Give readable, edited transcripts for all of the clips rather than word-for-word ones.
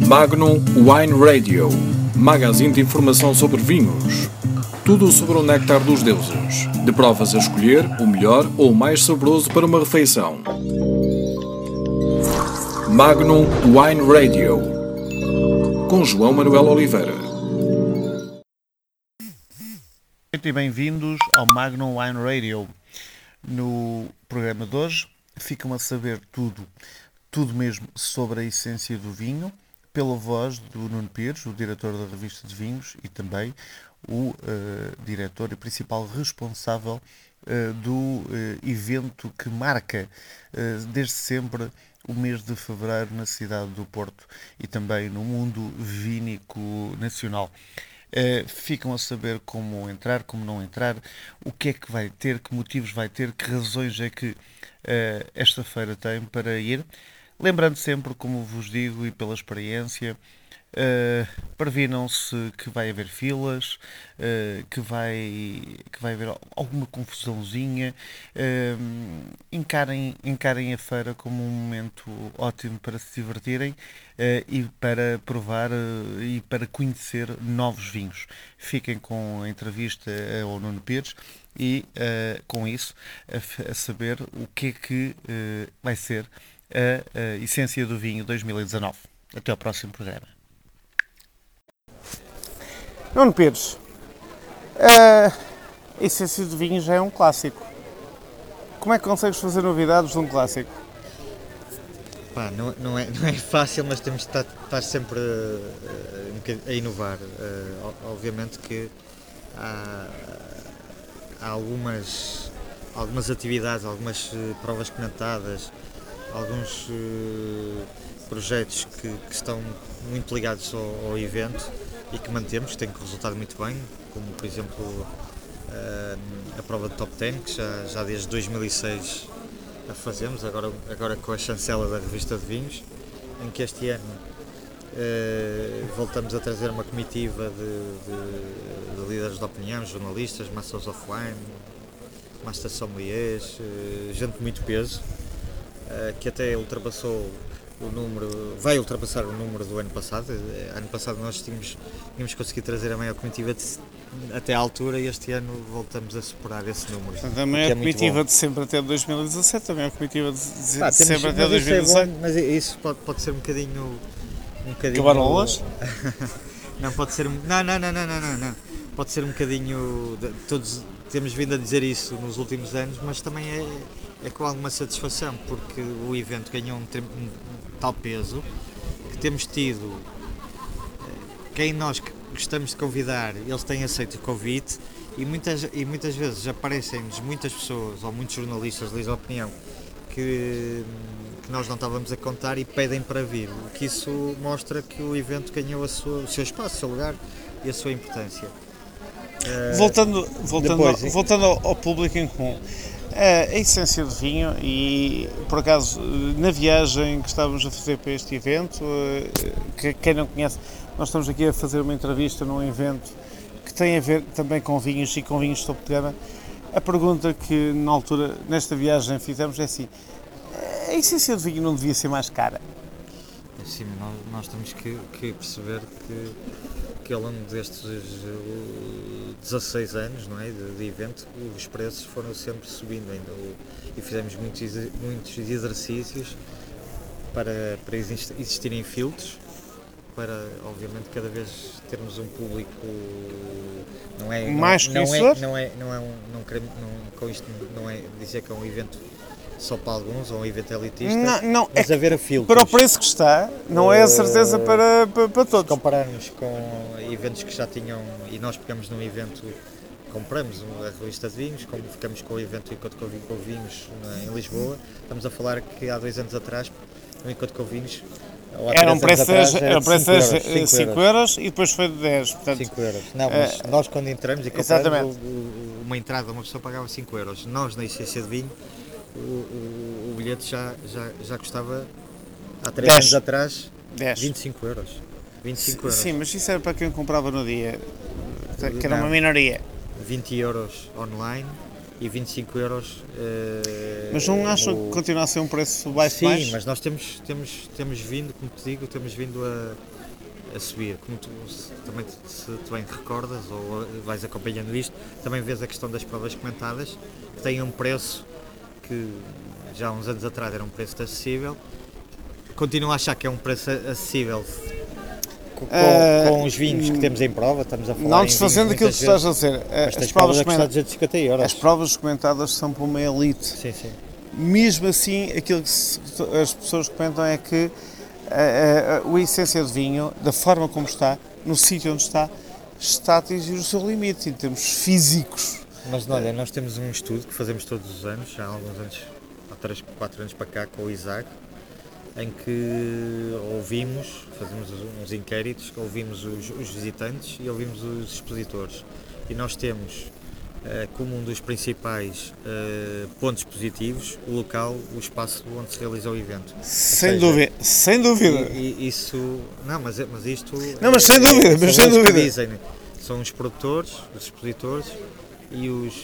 Magnum Wine Radio, magazine de informação sobre vinhos. Tudo sobre o néctar dos deuses. De provas a escolher, o melhor ou o mais saboroso para uma refeição. Magnum Wine Radio, com João Manuel Oliveira. E bem-vindos ao Magnum Wine Radio. No programa de hoje ficam a saber tudo mesmo sobre a essência do vinho, pela voz do Nuno Pires, o diretor da revista de vinhos e também o diretor e principal responsável do evento que marca desde sempre o mês de fevereiro na cidade do Porto e também no mundo vínico nacional. Ficam a saber como entrar, como não entrar, o que é que vai ter, que motivos vai ter, que razões é que esta feira tem para ir. Lembrando sempre, como vos digo e pela experiência, previnam-se que vai haver filas, que vai haver alguma confusãozinha. Encarem a feira como um momento ótimo para se divertirem e para provar e para conhecer novos vinhos. Fiquem com a entrevista ao Nuno Pires e com isso a saber o que é que vai ser a essência do vinho 2019. Até ao próximo programa. Nuno Pires, a essência do vinho já é um clássico. Como é que consegues fazer novidades de um clássico? Pá, não é fácil, mas temos de estar sempre a inovar. Obviamente que há algumas atividades, algumas provas comentadas, alguns projetos que estão muito ligados ao evento e que mantemos, que têm resultado muito bem, como por exemplo a prova de Top 10, que já desde 2006 a fazemos, agora com a chancela da revista de vinhos, em que este ano voltamos a trazer uma comitiva de líderes de opinião, jornalistas, Masters of Wine, Master Sommeliers, gente de muito peso, que até vai ultrapassar o número do ano passado. Ano passado nós tínhamos conseguido trazer a maior comitiva até à altura e este ano voltamos a superar esse número. A maior comitiva de sempre até 2017, a maior comitiva de sempre até 2017. Mas isso pode ser um bocadinho... Cabarolas? Não, pode ser... Não. Pode ser um bocadinho... Todos temos vindo a dizer isso nos últimos anos, mas também é com alguma satisfação, porque o evento ganhou um tal peso que temos tido, quem nós gostamos de convidar, eles têm aceito o convite e muitas vezes aparecem-nos muitas pessoas ou muitos jornalistas de opinião que nós não estávamos a contar e pedem para vir, o que isso mostra que o evento ganhou o seu espaço, o seu lugar e a sua importância. Voltando ao público em comum, a essência do vinho, e por acaso na viagem que estávamos a fazer para este evento, que quem não conhece, nós estamos aqui a fazer uma entrevista num evento que tem a ver também com vinhos e com vinhos de topo de gama. A pergunta que na altura, nesta viagem, fizemos é assim: a essência do vinho não devia ser mais cara? Sim, nós temos que perceber que ao longo destes 16 anos, não é, de evento, os preços foram sempre subindo ainda, e fizemos muitos exercícios para existirem filtros, para obviamente cada vez termos um público mais conhecedor. Com isto não é dizer que é um evento só para alguns, ou um evento elitista, mas haver a filtros. Para o preço que está, não é a certeza para todos. Se compararmos com eventos que já tinham, e nós pegamos num evento, compramos a revista de vinhos, como ficamos com o evento Encontro com Vinhos em Lisboa, estamos a falar que há 2 anos atrás, no Encontro com Vinhos, era um preço de 5 euros e depois foi de 10. Portanto, 5 euros. Não, mas nós quando entramos e compramos uma entrada, uma pessoa pagava 5 euros. Nós, na essência de vinho, o bilhete já custava há 3 anos atrás 25 euros. 25 euros. Sim, mas isso era para quem comprava no dia, que era uma minoria. 20 euros online e 25 euros. Mas não acham que continua a ser um preço baixo? Sim, mas nós temos vindo, como te digo, temos vindo a subir. Como tu, se tu bem te recordas ou vais acompanhando isto, também vês a questão das provas comentadas, que têm um preço que já há uns anos atrás era um preço acessível. Continuo a achar que é um preço acessível com os vinhos que temos em prova. Estamos a falar não desfazendo aquilo que tu estás a dizer. As provas comentadas 250 euros. As provas comentadas são para uma elite. Sim, sim. Mesmo assim, aquilo que as pessoas comentam é que a essência de vinho, da forma como está, no sítio onde está a atingir o seu limite em termos físicos. Mas olha, nós temos um estudo que fazemos todos os anos, já há alguns anos, há 3, 4 anos para cá, com o Isaac, em que fazemos uns inquéritos, ouvimos os visitantes e ouvimos os expositores. E nós temos como um dos principais pontos positivos o local, o espaço onde se realiza o evento. Sem dúvida. E isso, mas isto... Não, mas sem dúvida, mas sem dúvida. Dizem, são os produtores, os expositores e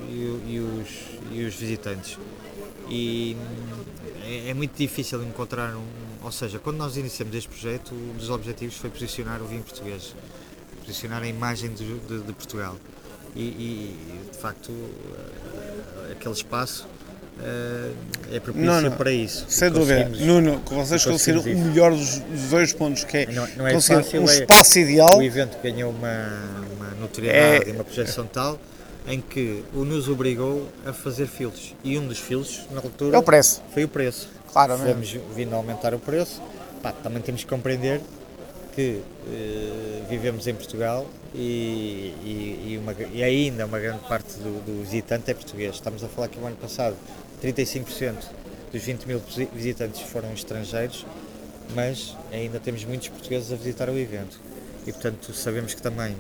os visitantes. E é muito difícil encontrar ou seja, quando nós iniciamos este projeto, um dos objetivos foi posicionar o vinho português, posicionar a imagem de Portugal e de facto aquele espaço é propício para isso. Sem dúvida. Nuno, que vocês conseguiram o melhor dos dois pontos, que é conseguir um espaço ideal. O evento ganhou uma notoriedade e uma projeção tal em que nos obrigou a fazer filtros, e um dos filtros na altura foi o preço. Claro, fomos vindo a aumentar o preço. Também temos que compreender que vivemos em Portugal e ainda uma grande parte do visitante é português. Estamos a falar que o ano passado 35% dos 20 mil visitantes foram estrangeiros, mas ainda temos muitos portugueses a visitar o evento e portanto sabemos que também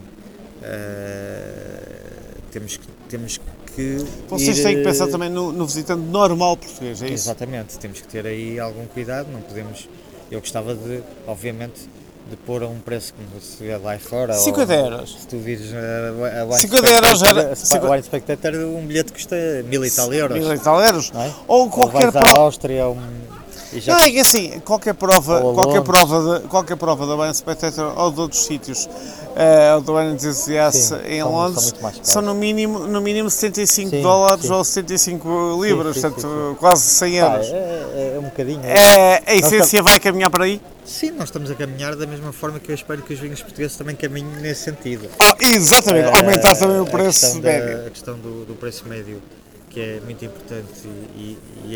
temos que vocês têm que pensar também no visitante normal português, é isso? Exatamente, temos que ter aí algum cuidado, não podemos... Eu gostava obviamente, de pôr a um preço como se vê lá fora. 50 euros. Se tu vires a Wine 50 euros era... O Wine Spectator, um bilhete custa 1000 e tal euros. 1000 e tal euros? Não é? Ou qualquer prova... à Áustria, Não, é que assim, qualquer prova da Wine Spectator ou de outros sítios, ou do Wine Enthusiast em Londres, são no mínimo 75 dólares ou 75 libras, portanto quase 100 euros. É um bocadinho. A essência vai caminhar para aí? Sim, nós estamos a caminhar da mesma forma que eu espero que os vinhos portugueses também caminhem nesse sentido. Exatamente, aumentar também o preço médio. A questão do preço médio, que é muito importante e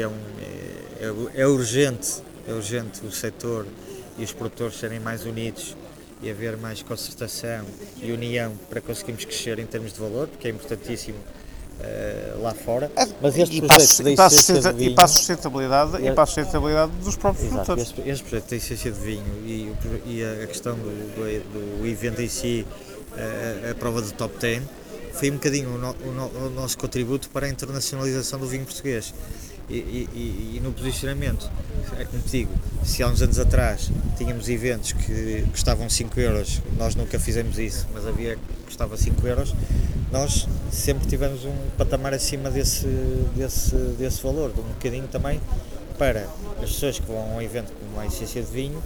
é urgente o setor e os produtores serem mais unidos e haver mais concertação e união para conseguirmos crescer em termos de valor, porque é importantíssimo lá fora. Mas este projeto e para a sustentabilidade dos próprios produtores. Este projeto da essência de vinho e a questão do evento em si, a prova do Top 10, foi um bocadinho o nosso contributo para a internacionalização do vinho português. E no posicionamento, é como te digo, se há uns anos atrás tínhamos eventos que custavam 5 euros, nós nunca fizemos isso, mas havia que custava 5 euros, nós sempre tivemos um patamar acima desse valor, um bocadinho também para as pessoas que vão a um evento como a essência de vinho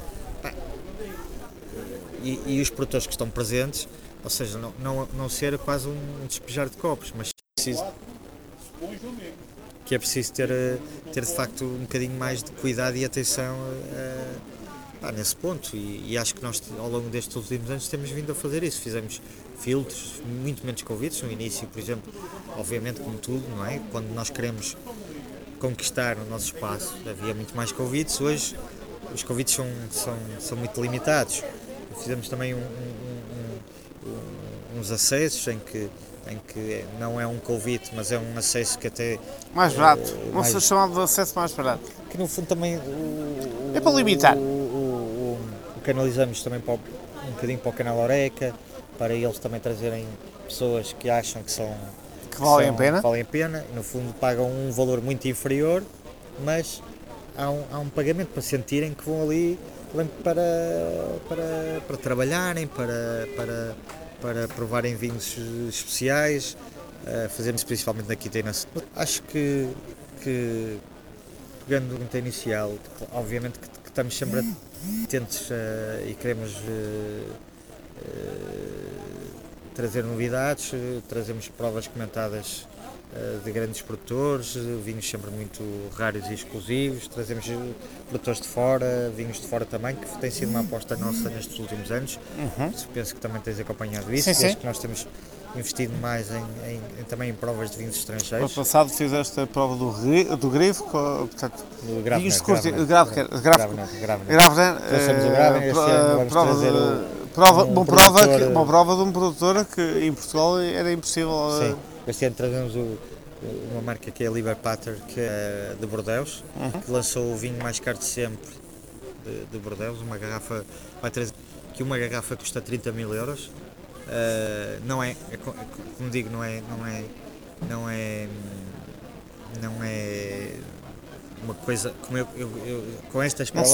e os produtores que estão presentes, ou seja, não ser quase um despejar de copos, mas que é preciso ter de facto um bocadinho mais de cuidado e atenção nesse ponto e acho que nós ao longo destes últimos anos temos vindo a fazer isso, fizemos filtros, muito menos convites, no início por exemplo, obviamente como tudo, não é? Quando nós queremos conquistar o nosso espaço havia muito mais convites, hoje os convites são muito limitados, fizemos também uns acessos em que não é um convite, mas é um acesso que até... Mais barato, não se chamado de acesso mais barato. Que no fundo também... é para limitar. O canalizamos também um bocadinho para o canal Oreca, para eles também trazerem pessoas que acham que valem a pena, e no fundo pagam um valor muito inferior, mas há um pagamento para sentirem que vão ali para trabalharem, para provarem vinhos especiais, fazemos principalmente na quinta e na segunda. Acho que pegando no quinta inicial, obviamente que estamos sempre atentos e queremos trazer novidades, trazemos provas comentadas de grandes produtores, vinhos sempre muito raros e exclusivos, trazemos produtores de fora, vinhos de fora também, que tem sido uma aposta nossa nestes últimos anos. Penso que também tens acompanhado isso, desde que nós temos investido mais também em provas de vinhos estrangeiros. No passado fizeste a prova do Grifo, portanto, vinhos de curso, Gravener. Trouxemos o Gravener, este ano vamos trazer uma prova de um produtor que em Portugal era impossível. Sim, este ano trazemos uma marca que é a Liber Pater, que é de Bordeaux, que lançou o vinho mais caro de sempre de Bordeaux, uma garrafa, uma garrafa custa 30 mil euros. Não é, como digo, não é uma coisa como eu com estas provas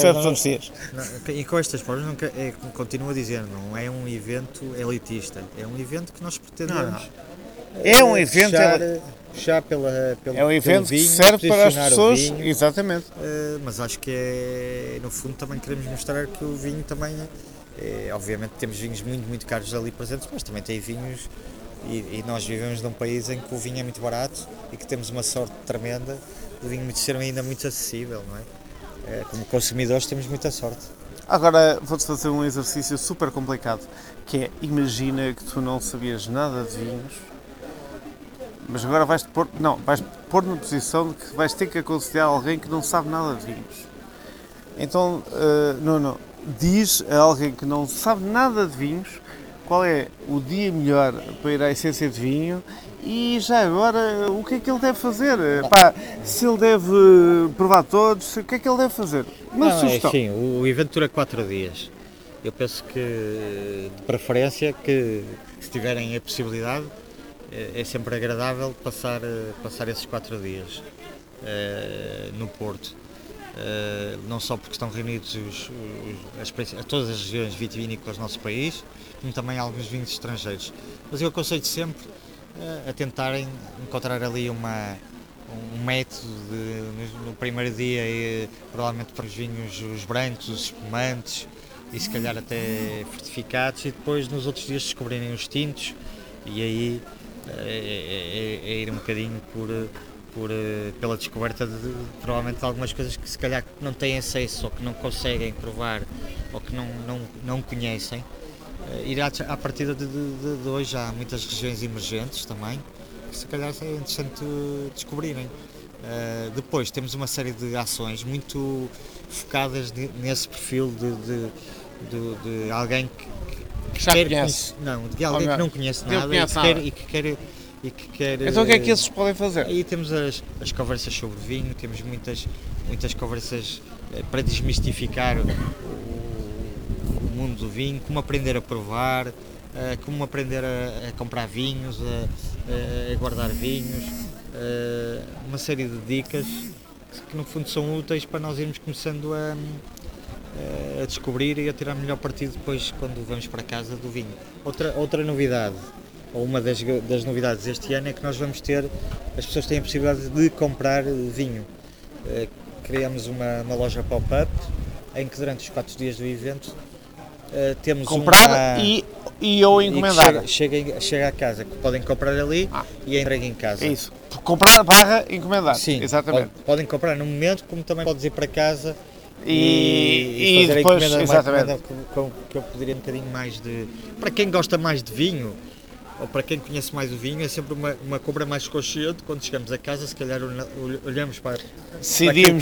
e com estas provas continuo a dizer, não é um evento elitista, é um evento que nós pretendemos. É um evento puxar pelo é um evento vinho, que serve para as pessoas, vinho, exatamente. Mas acho que no fundo também queremos mostrar que o vinho também obviamente temos vinhos muito caros ali presentes, mas também tem vinhos e nós vivemos num país em que o vinho é muito barato e que temos uma sorte tremenda do vinho ser ainda muito acessível, não é? Como consumidores temos muita sorte. Agora vou-te fazer um exercício super complicado, que é, imagina que tu não sabias nada de vinhos, mas agora vais-te pôr na posição de que vais ter que aconselhar alguém que não sabe nada de vinhos. Então, Nuno, diz a alguém que não sabe nada de vinhos qual é o dia melhor para ir à essência de vinho e já agora o que é que ele deve fazer? Se ele deve provar todos, o que é que ele deve fazer? Uma sugestão. Sim, o evento dura 4 dias. Eu penso que, de preferência, que se tiverem a possibilidade, é sempre agradável passar esses 4 dias no Porto. Não só porque estão reunidos todas as regiões vitivinícolas do nosso país, como também alguns vinhos estrangeiros. Mas eu aconselho sempre a tentarem encontrar ali um método no primeiro dia, provavelmente para os vinhos os brancos, os espumantes e se calhar até fortificados, e depois nos outros dias descobrirem os tintos, e aí é ir um bocadinho pela descoberta de provavelmente algumas coisas que se calhar não têm acesso ou que não conseguem provar ou que não conhecem. Ir à partida de hoje há muitas regiões emergentes também, que se calhar é interessante descobrirem. Depois temos uma série de ações muito focadas nesse perfil de alguém que já quer conhece. De alguém que não conhece nada e que quer. Então o que é que esses podem fazer? Aí temos as conversas sobre vinho, temos muitas conversas para desmistificar o mundo do vinho, como aprender a provar, como aprender a comprar vinhos, a guardar vinhos, uma série de dicas que no fundo são úteis para nós irmos começando a descobrir e a tirar melhor partido depois quando vamos para casa do vinho. Outra novidade, ou uma das novidades deste ano, é que nós vamos ter, as pessoas têm a possibilidade de comprar vinho. Criamos uma loja pop-up em que durante os 4 dias do evento temos comprar e ou encomendar. Chega à casa, que podem comprar ali e é entregue em casa. É isso. Comprar / encomendar. Sim, exatamente. Podem comprar no momento, como também podes ir para casa e fazer depois, a encomenda, exatamente. que eu pediria um bocadinho mais de... Para quem gosta mais de vinho, ou para quem conhece mais o vinho, é sempre uma compra mais consciente. Quando chegamos a casa, se calhar olhamos para decidimos.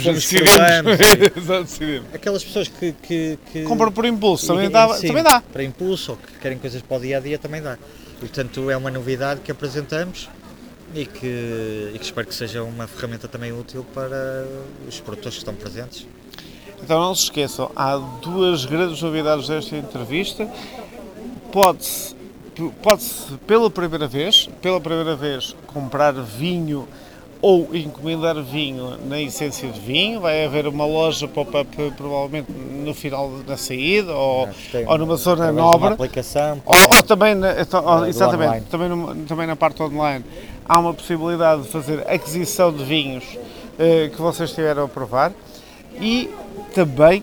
Aquelas pessoas que compram por impulso, também dá. Para impulso, ou que querem coisas para o dia a dia, também dá. E, portanto, é uma novidade que apresentamos e que espero que seja uma ferramenta também útil para os produtores que estão presentes. Então não se esqueçam, há 2 grandes novidades desta entrevista. Pode-se pela primeira vez comprar vinho ou encomendar vinho na Essência de Vinho. Vai haver uma loja pop-up provavelmente no final da saída ou numa zona nobre, uma aplicação, ou também exatamente, online. também na parte online. há uma possibilidade de fazer aquisição de vinhos que vocês tiveram a provar e também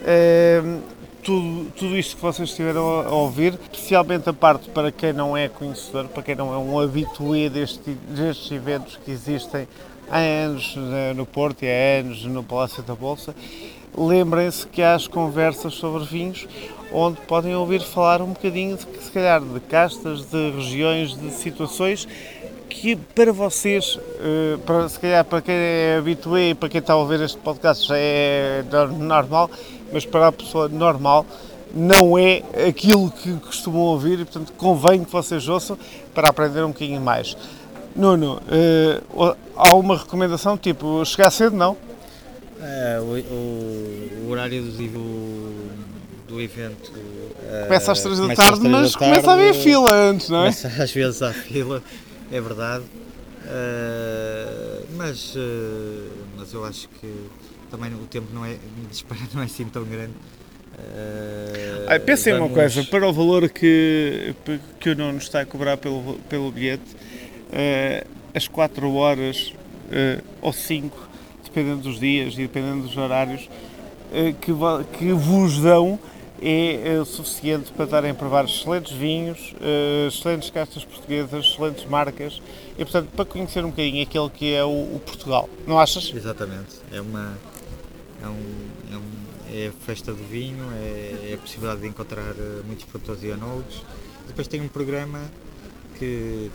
tudo isto que vocês estiveram a ouvir, especialmente a parte para quem não é conhecedor, para quem não é um habitué destes eventos que existem há anos no Porto e há anos no Palácio da Bolsa, lembrem-se que há as conversas sobre vinhos, onde podem ouvir falar um bocadinho, se calhar, de castas, de regiões, de situações que para vocês, se calhar para quem é habitué e para quem está a ouvir este podcast já é normal, mas para a pessoa normal não é aquilo que costumam ouvir e, portanto, convém que vocês ouçam para aprender um bocadinho mais. Nuno, há uma recomendação, tipo, chegar cedo, não? O horário do evento começa às 3 da tarde, mas começa a haver fila antes, não é? Começa às vezes à fila, é verdade, mas eu acho que também o tempo de espera não é assim tão grande. Pensem uma coisa, para o valor que o Nuno está a cobrar pelo bilhete, as 4 horas ou 5, dependendo dos dias e dependendo dos horários, que vos dão é suficiente para estarem a provar excelentes vinhos, excelentes castas portuguesas, excelentes marcas e, portanto, para conhecer um bocadinho aquele que é o Portugal. Não achas? Exatamente. É a festa do vinho, é a possibilidade de encontrar muitos produtores e enólogos. Depois tem um programa que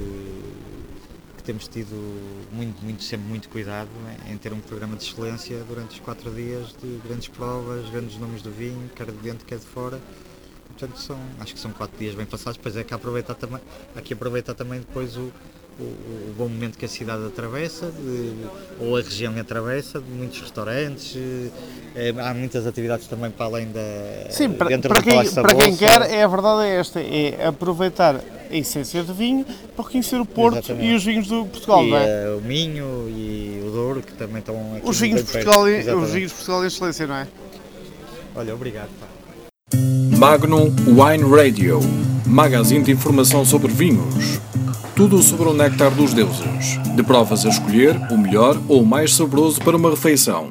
temos tido sempre muito cuidado em ter um programa de excelência durante os 4 dias de grandes provas, grandes nomes do vinho, quer de dentro, quer de fora. Portanto, acho que são 4 dias bem passados. Depois é que aproveitar também depois o bom momento que a cidade atravessa, ou a região atravessa, de muitos restaurantes, há muitas atividades também para além da... Sim, para quem quer, a verdade é esta, é aproveitar a essência do vinho para conhecer o Porto. Exatamente. E os vinhos do Portugal, e, não é? O Minho e o Douro, que também estão aqui os vinhos de Portugal em excelência, não é? Olha, obrigado. Pá. Magnum Wine Radio, magazine de informação sobre vinhos. Tudo sobre o néctar dos deuses. De provas a escolher, o melhor ou o mais saboroso para uma refeição.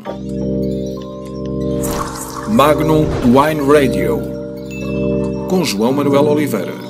Magnum Wine Radio, com João Manuel Oliveira.